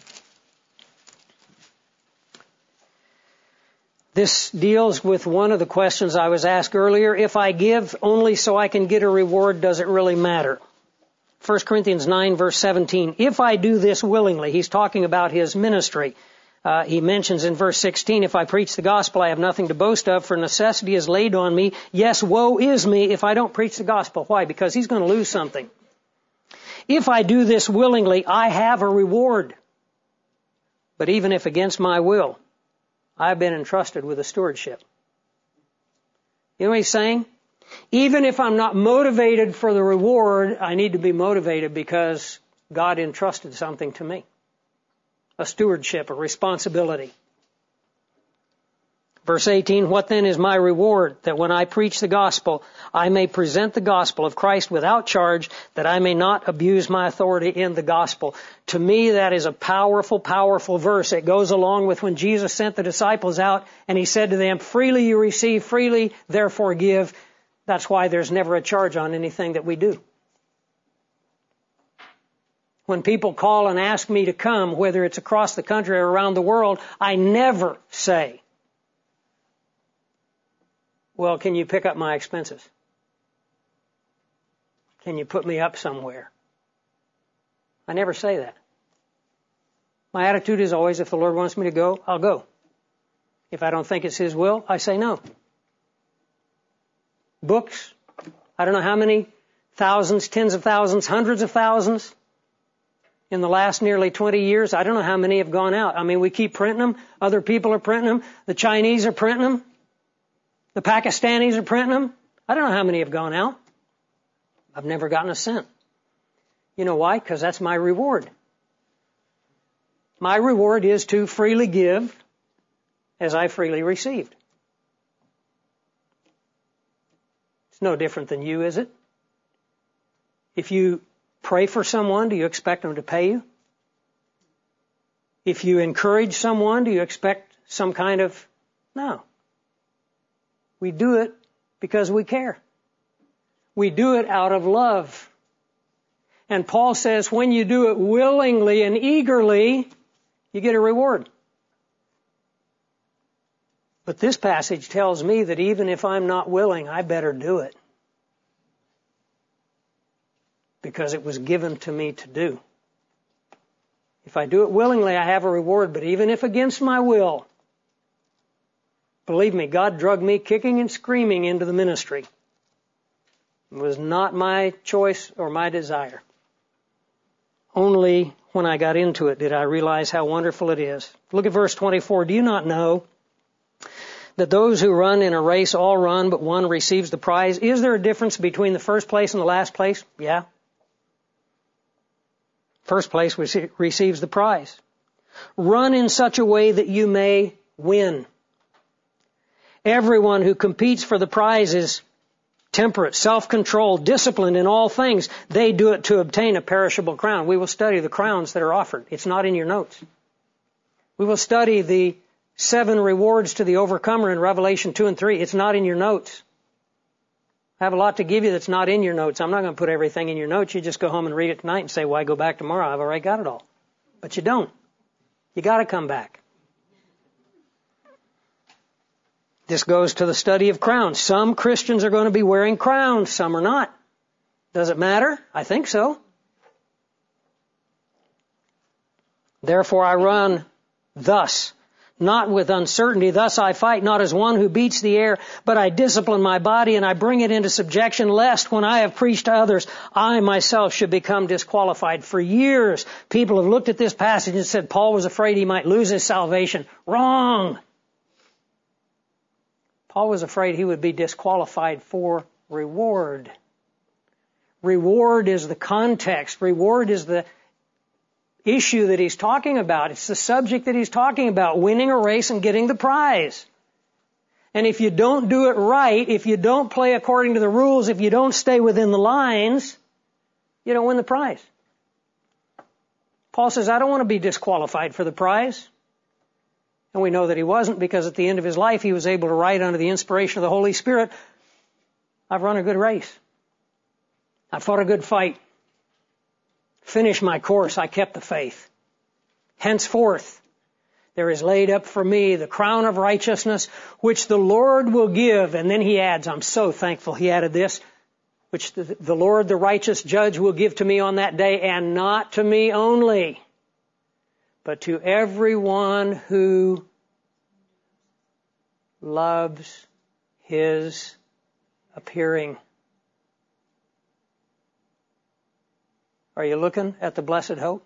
This deals with one of the questions I was asked earlier. If I give only so I can get a reward, does it really matter? First Corinthians nine, verse seventeen. If I do this willingly, he's talking about his ministry. Uh, he mentions in verse sixteen, if I preach the gospel, I have nothing to boast of, for necessity is laid on me. Yes, woe is me if I don't preach the gospel. Why? Because he's going to lose something. If I do this willingly, I have a reward. But even if against my will, I've been entrusted with a stewardship. You know what he's saying? Even if I'm not motivated for the reward, I need to be motivated because God entrusted something to me. A stewardship, a responsibility. Verse eighteen, what then is my reward? That when I preach the gospel, I may present the gospel of Christ without charge, that I may not abuse my authority in the gospel. To me, that is a powerful, powerful verse. It goes along with when Jesus sent the disciples out and he said to them, freely you receive, freely therefore give. That's why there's never a charge on anything that we do. When people call and ask me to come, whether it's across the country or around the world, I never say, well, can you pick up my expenses? Can you put me up somewhere? I never say that. My attitude is always, if the Lord wants me to go, I'll go. If I don't think it's His will, I say no. Books, I don't know how many thousands, tens of thousands, hundreds of thousands in the last nearly twenty years. I don't know how many have gone out. I mean, we keep printing them. Other people are printing them. The Chinese are printing them. The Pakistanis are printing them. I don't know how many have gone out. I've never gotten a cent. You know why? Because that's my reward. My reward is to freely give as I freely received. no different than you, is it? If you pray for someone, do you expect them to pay you? If you encourage someone, do you expect some kind of... No. We do it because we care. We do it out of love. And Paul says when you do it willingly and eagerly, you get a reward. But this passage tells me that even if I'm not willing, I better do it. Because it was given to me to do. If I do it willingly, I have a reward. But even if against my will, believe me, God drug me kicking and screaming into the ministry. It was not my choice or my desire. Only when I got into it did I realize how wonderful it is. Look at verse twenty-four. Do you not know that those who run in a race all run, but one receives the prize? Is there a difference between the first place and the last place? Yeah. First place receives the prize. Run in such a way that you may win. Everyone who competes for the prize is temperate, self-controlled, disciplined in all things. They do it to obtain a perishable crown. We will study the crowns that are offered. It's not in your notes. We will study the seven rewards to the overcomer in Revelation two and three. It's not in your notes. I have a lot to give you that's not in your notes. I'm not going to put everything in your notes. You just go home and read it tonight and say, why go back tomorrow? I've already got it all. But you don't. You got to come back. This goes to the study of crowns. Some Christians are going to be wearing crowns. Some are not. Does it matter? I think so. Therefore I run thus, not with uncertainty. Thus I fight not as one who beats the air, but I discipline my body and I bring it into subjection, lest when I have preached to others, I myself should become disqualified. For years, people have looked at this passage and said Paul was afraid he might lose his salvation. Wrong! Paul was afraid he would be disqualified for reward. Reward is the context. Reward is the issue that he's talking about. It's the subject that he's talking about, winning a race and getting the prize. And if you don't do it right, if you don't play according to the rules, if you don't stay within the lines, you don't win the prize. Paul says, I don't want to be disqualified for the prize. And we know that he wasn't, because at the end of his life he was able to write under the inspiration of the Holy Spirit, I've run a good race. I fought a good fight. Finished my course. I kept the faith. Henceforth, there is laid up for me the crown of righteousness, which the Lord will give. And then he adds, I'm so thankful he added this, which the, the Lord, the righteous judge, will give to me on that day, and not to me only, but to everyone who loves his appearing. Are you looking at the blessed hope?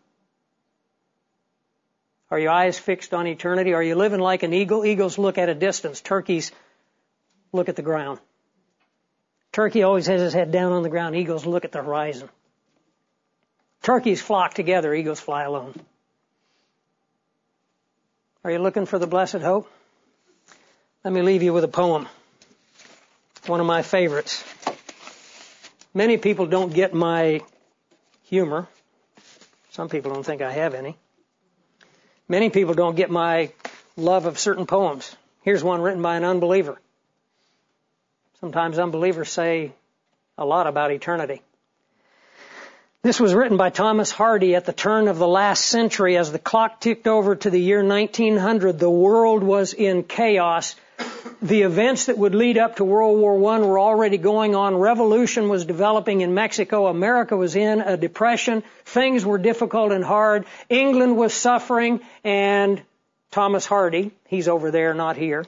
Are your eyes fixed on eternity? Are you living like an eagle? Eagles look at a distance. Turkeys look at the ground. Turkey always has his head down on the ground. Eagles look at the horizon. Turkeys flock together. Eagles fly alone. Are you looking for the blessed hope? Let me leave you with a poem. One of my favorites. Many people don't get my humor. Some people don't think I have any. Many people don't get my love of certain poems. Here's one written by an unbeliever. Sometimes unbelievers say a lot about eternity. This was written by Thomas Hardy at the turn of the last century. As the clock ticked over to the year nineteen hundred, the world was in chaos. The events that would lead up to World War One were already going on. Revolution was developing in Mexico. America was in a depression. Things were difficult and hard. England was suffering. And Thomas Hardy, he's over there, not here,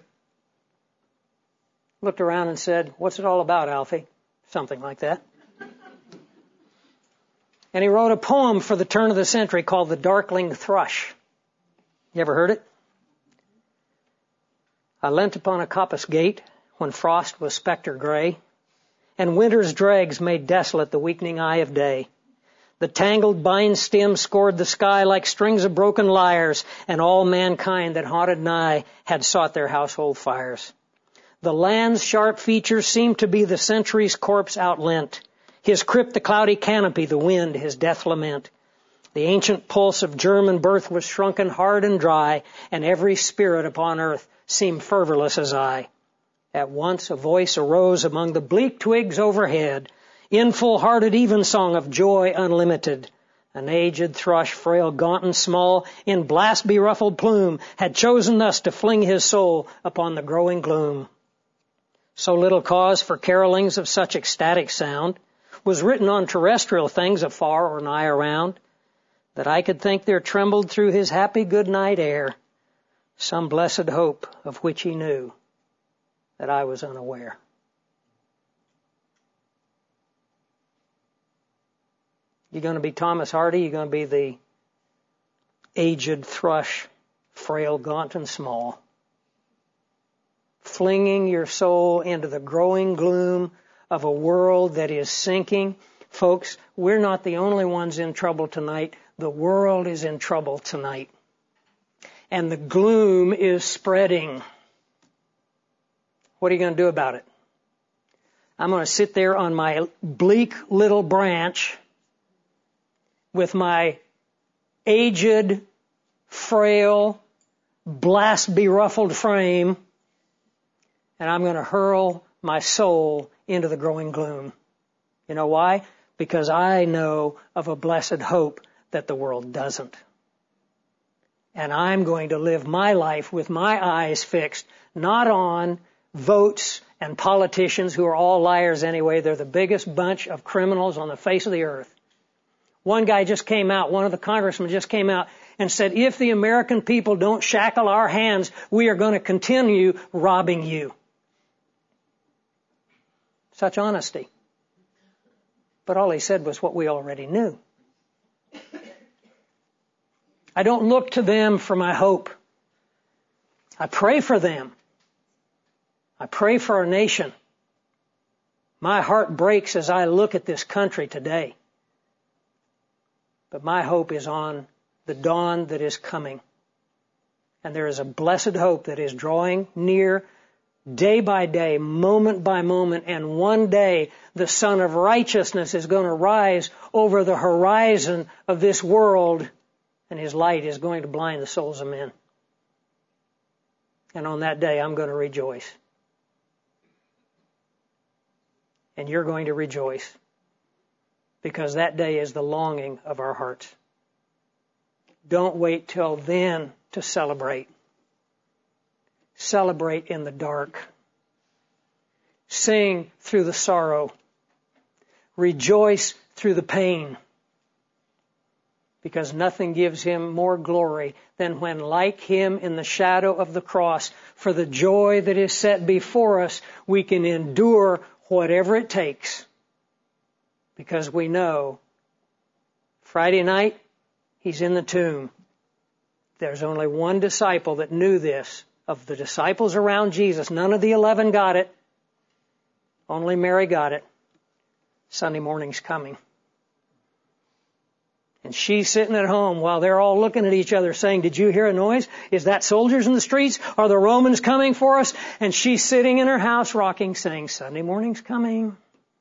looked around and said, what's it all about, Alfie? Something like that. And he wrote a poem for the turn of the century called The Darkling Thrush. You ever heard it? I leant upon a coppice gate when frost was spectre gray, and winter's dregs made desolate the weakening eye of day. The tangled vine stems scored the sky like strings of broken lyres, and all mankind that haunted nigh had sought their household fires. The land's sharp features seemed to be the century's corpse outlent. His crypt the cloudy canopy, the wind his death lament. The ancient pulse of German birth was shrunken hard and dry, and every spirit upon earth seemed fervorless as I. At once a voice arose among the bleak twigs overhead, in full-hearted evensong of joy unlimited. An aged thrush, frail, gaunt, and small, in blast-beruffled plume, had chosen thus to fling his soul upon the growing gloom. So little cause for carolings of such ecstatic sound was written on terrestrial things afar or nigh around, that I could think there trembled through his happy good night air some blessed hope of which he knew that I was unaware. You're going to be Thomas Hardy, you're going to be the aged thrush, frail, gaunt, and small, flinging your soul into the growing gloom of a world that is sinking. Folks, we're not the only ones in trouble tonight. The world is in trouble tonight. And the gloom is spreading. What are you going to do about it? I'm going to sit there on my bleak little branch with my aged, frail, blast-beruffled frame, and I'm going to hurl my soul into the growing gloom. You know why? Because I know of a blessed hope that the world doesn't. And I'm going to live my life with my eyes fixed, not on votes and politicians who are all liars anyway. They're the biggest bunch of criminals on the face of the earth. One guy just came out, one of the congressmen just came out and said, if the American people don't shackle our hands, we are going to continue robbing you. Such honesty. But all he said was what we already knew. I don't look to them for my hope. I pray for them. I pray for our nation. My heart breaks as I look at this country today. But my hope is on the dawn that is coming. And there is a blessed hope that is drawing near day by day, moment by moment, and one day the Son of Righteousness is going to rise over the horizon of this world, and His light is going to blind the souls of men. And on that day, I'm going to rejoice. And you're going to rejoice, because that day is the longing of our hearts. Don't wait till then to celebrate. Celebrate in the dark. Sing through the sorrow. Rejoice through the pain. Because nothing gives Him more glory than when, like Him in the shadow of the cross, for the joy that is set before us, we can endure whatever it takes. Because we know Friday night, He's in the tomb. There's only one disciple that knew this. Of the disciples around Jesus, none of the eleven got it. Only Mary got it. Sunday morning's coming. And she's sitting at home while they're all looking at each other saying, did you hear a noise? Is that soldiers in the streets? Are the Romans coming for us? And she's sitting in her house rocking, saying, Sunday morning's coming.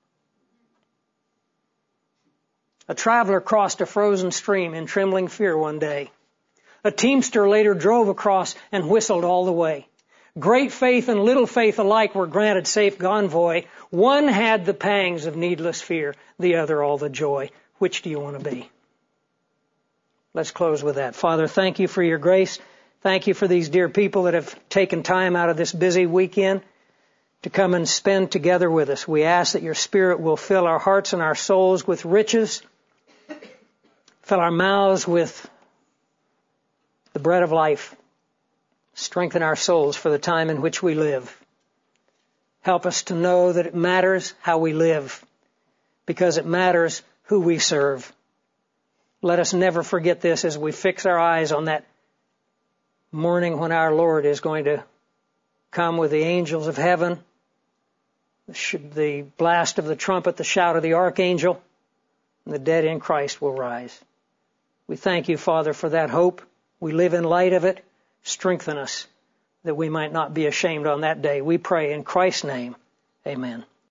A traveler crossed a frozen stream in trembling fear one day. A teamster later drove across and whistled all the way. Great faith and little faith alike were granted safe convoy. One had the pangs of needless fear, the other all the joy. Which do you want to be? Let's close with that. Father, thank you for your grace. Thank you for these dear people that have taken time out of this busy weekend to come and spend together with us. We ask that your Spirit will fill our hearts and our souls with riches, fill our mouths with the bread of life. Strengthen our souls for the time in which we live. Help us to know that it matters how we live, because it matters who we serve. Let us never forget this as we fix our eyes on that morning when our Lord is going to come with the angels of heaven, the blast of the trumpet, the shout of the archangel, and the dead in Christ will rise. We thank you, Father, for that hope. We live in light of it. Strengthen us. that we might not be ashamed on that day. We pray in Christ's name. Amen.